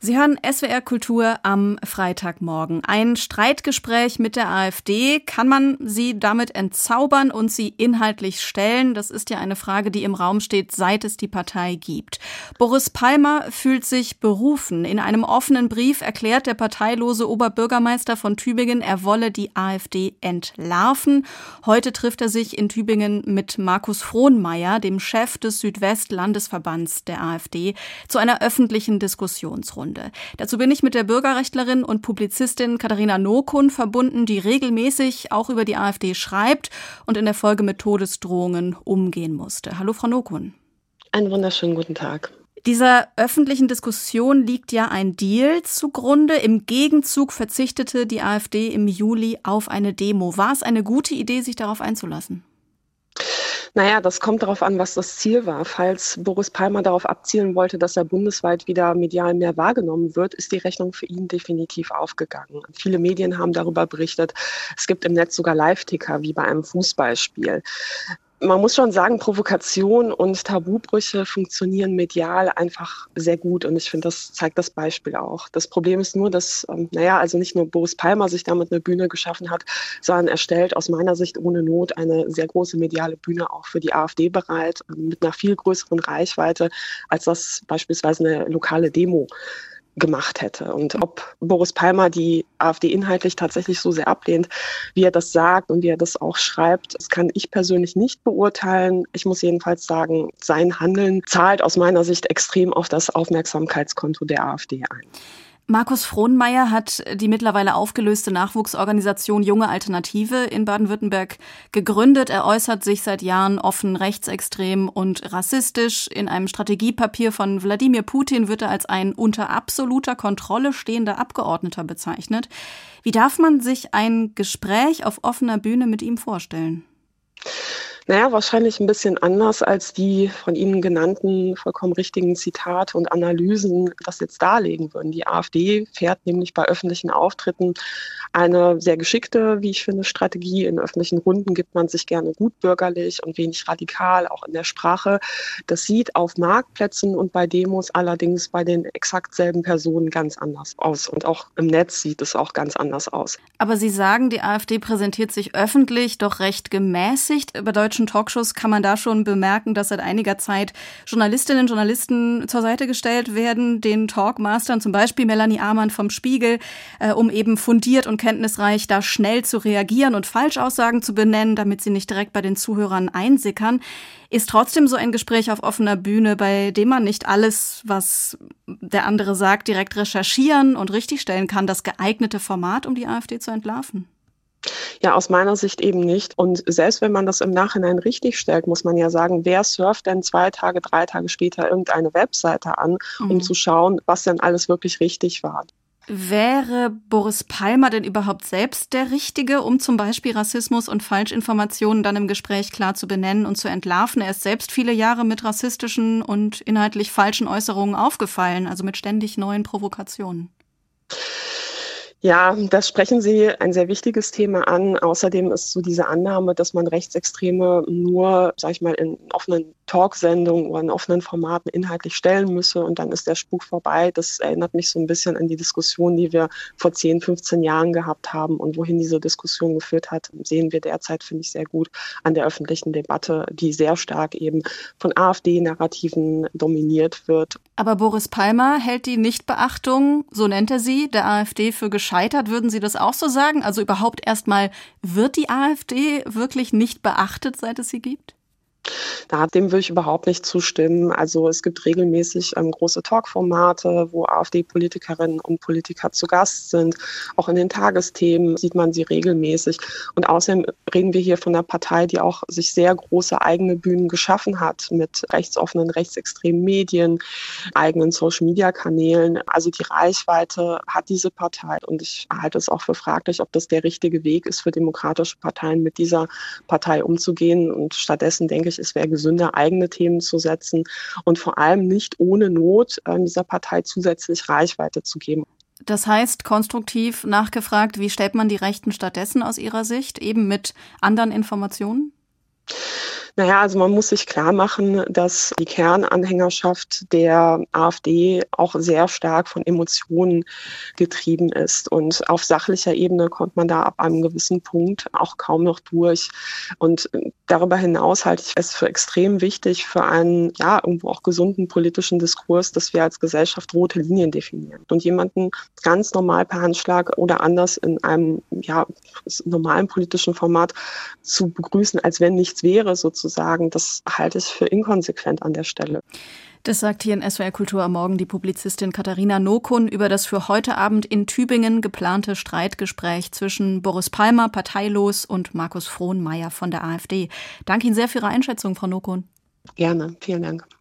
Sie hören SWR Kultur am Freitagmorgen. Ein Streitgespräch mit der AfD. Kann man sie damit entzaubern und sie inhaltlich stellen? Das ist ja eine Frage, die im Raum steht, seit es die Partei gibt. Boris Palmer fühlt sich berufen. In einem offenen Brief erklärt der parteilose Oberbürgermeister von Tübingen, er wolle die AfD entlarven. Heute trifft er sich in Tübingen mit Markus Frohnmayer, dem Chef des Südwest-Landesverbands der AfD, zu einer öffentlichen Diskussionsrunde. Dazu bin ich mit der Bürgerrechtlerin und Publizistin Katharina Nokun verbunden, die regelmäßig auch über die AfD schreibt und in der Folge mit Todesdrohungen umgehen musste. Hallo, Frau Nokun. Einen wunderschönen guten Tag. Dieser öffentlichen Diskussion liegt ja ein Deal zugrunde. Im Gegenzug verzichtete die AfD im Juli auf eine Demo. War es eine gute Idee, sich darauf einzulassen? Naja, das kommt darauf an, was das Ziel war. Falls Boris Palmer darauf abzielen wollte, dass er bundesweit wieder medial mehr wahrgenommen wird, ist die Rechnung für ihn definitiv aufgegangen. Viele Medien haben darüber berichtet. Es gibt im Netz sogar Live-Ticker wie bei einem Fußballspiel. Man muss schon sagen, Provokation und Tabubrüche funktionieren medial einfach sehr gut. Und ich finde, das zeigt das Beispiel auch. Das Problem ist nur, dass, also nicht nur Boris Palmer sich damit eine Bühne geschaffen hat, sondern er stellt aus meiner Sicht ohne Not eine sehr große mediale Bühne auch für die AfD bereit, mit einer viel größeren Reichweite, als das beispielsweise eine lokale Demo gemacht hätte. Und ob Boris Palmer die AfD inhaltlich tatsächlich so sehr ablehnt, wie er das sagt und wie er das auch schreibt, das kann ich persönlich nicht beurteilen. Ich muss jedenfalls sagen, sein Handeln zahlt aus meiner Sicht extrem auf das Aufmerksamkeitskonto der AfD ein. Markus Frohnmayer hat die mittlerweile aufgelöste Nachwuchsorganisation Junge Alternative in Baden-Württemberg gegründet. Er äußert sich seit Jahren offen rechtsextrem und rassistisch. In einem Strategiepapier von Wladimir Putin wird er als ein unter absoluter Kontrolle stehender Abgeordneter bezeichnet. Wie darf man sich ein Gespräch auf offener Bühne mit ihm vorstellen? Naja, wahrscheinlich ein bisschen anders als die von Ihnen genannten vollkommen richtigen Zitate und Analysen das jetzt darlegen würden. Die AfD fährt nämlich bei öffentlichen Auftritten eine sehr geschickte, wie ich finde, Strategie. In öffentlichen Runden gibt man sich gerne gutbürgerlich und wenig radikal, auch in der Sprache. Das sieht auf Marktplätzen und bei Demos allerdings bei den exakt selben Personen ganz anders aus. Und auch im Netz sieht es auch ganz anders aus. Aber Sie sagen, die AfD präsentiert sich öffentlich doch recht gemäßigt. Bei deutschen Talkshows kann man da schon bemerken, dass seit einiger Zeit Journalistinnen und Journalisten zur Seite gestellt werden, den Talkmastern, zum Beispiel Melanie Amann vom Spiegel, um eben fundiert und kenntnisreich da schnell zu reagieren und Falschaussagen zu benennen, damit sie nicht direkt bei den Zuhörern einsickern. Ist trotzdem so ein Gespräch auf offener Bühne, bei dem man nicht alles, was der andere sagt, direkt recherchieren und richtigstellen kann, das geeignete Format, um die AfD zu entlarven? Ja, aus meiner Sicht eben nicht. Und selbst wenn man das im Nachhinein richtig stellt, muss man ja sagen, wer surft denn 2 Tage, 3 Tage später irgendeine Webseite an, um zu schauen, was denn alles wirklich richtig war. Wäre Boris Palmer denn überhaupt selbst der Richtige, um zum Beispiel Rassismus und Falschinformationen dann im Gespräch klar zu benennen und zu entlarven? Er ist selbst viele Jahre mit rassistischen und inhaltlich falschen Äußerungen aufgefallen, also mit ständig neuen Provokationen. Ja, da sprechen Sie ein sehr wichtiges Thema an. Außerdem ist so diese Annahme, dass man Rechtsextreme nur, sag ich mal, in offenen Talksendungen oder in offenen Formaten inhaltlich stellen müsse und dann ist der Spuk vorbei. Das erinnert mich so ein bisschen an die Diskussion, die wir vor 10, 15 Jahren gehabt haben und wohin diese Diskussion geführt hat, sehen wir derzeit, finde ich, sehr gut an der öffentlichen Debatte, die sehr stark eben von AfD-Narrativen dominiert wird. Aber Boris Palmer hält die Nichtbeachtung, so nennt er sie, der AfD für gescheitert. Würden Sie das auch so sagen? Also überhaupt erstmal, wird die AfD wirklich nicht beachtet, seit es sie gibt? Dem will ich überhaupt nicht zustimmen. Also es gibt regelmäßig große Talkformate, wo AfD-Politikerinnen und Politiker zu Gast sind. Auch in den Tagesthemen sieht man sie regelmäßig. Und außerdem reden wir hier von einer Partei, die auch sich sehr große eigene Bühnen geschaffen hat mit rechtsoffenen, rechtsextremen Medien, eigenen Social-Media-Kanälen. Also die Reichweite hat diese Partei. Und ich halte es auch für fraglich, ob das der richtige Weg ist für demokratische Parteien, mit dieser Partei umzugehen. Und stattdessen denke ich, es wäre gesünder, eigene Themen zu setzen und vor allem nicht ohne Not dieser Partei zusätzlich Reichweite zu geben. Das heißt, konstruktiv nachgefragt, wie stellt man die Rechten stattdessen aus Ihrer Sicht, eben mit anderen Informationen? Naja, also man muss sich klar machen, dass die Kernanhängerschaft der AfD auch sehr stark von Emotionen getrieben ist. Und auf sachlicher Ebene kommt man da ab einem gewissen Punkt auch kaum noch durch. Und darüber hinaus halte ich es für extrem wichtig für einen, ja, irgendwo auch gesunden politischen Diskurs, dass wir als Gesellschaft rote Linien definieren. Und jemanden ganz normal per Handschlag oder anders in einem, ja, normalen politischen Format zu begrüßen, als wenn nichts wäre, sozusagen, das halte ich für inkonsequent an der Stelle. Das sagt hier in SWR Kultur am Morgen die Publizistin Katharina Nokun über das für heute Abend in Tübingen geplante Streitgespräch zwischen Boris Palmer, parteilos, und Markus Frohnmayer von der AfD. Danke Ihnen sehr für Ihre Einschätzung, Frau Nokun. Gerne, vielen Dank.